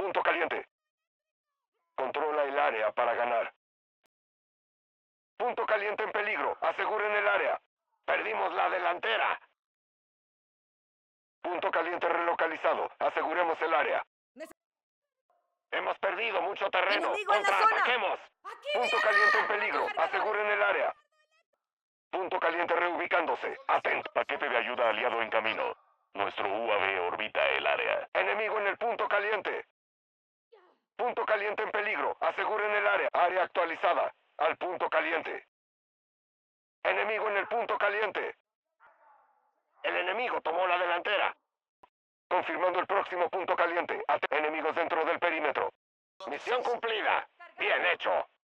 punto caliente. Controla el área para ganar. Punto caliente en peligro. Aseguren el área. Perdimos la delantera. Punto caliente relocalizado. Aseguremos el área. Hemos perdido mucho terreno. ¡Enemigo en la zona! ¡Contraataquemos! Punto caliente en peligro. Aseguren el área. Punto caliente reubicándose. Atento. Paquete de ayuda aliado en camino. Nuestro UAV orbita el área. Enemigo en el punto caliente. Punto caliente en peligro. Aseguren el área. Área actualizada. Al punto caliente. Enemigo en el punto caliente. El enemigo tomó la delantera. Confirmando el próximo punto caliente. Enemigos dentro del perímetro. Misión cumplida. Bien hecho.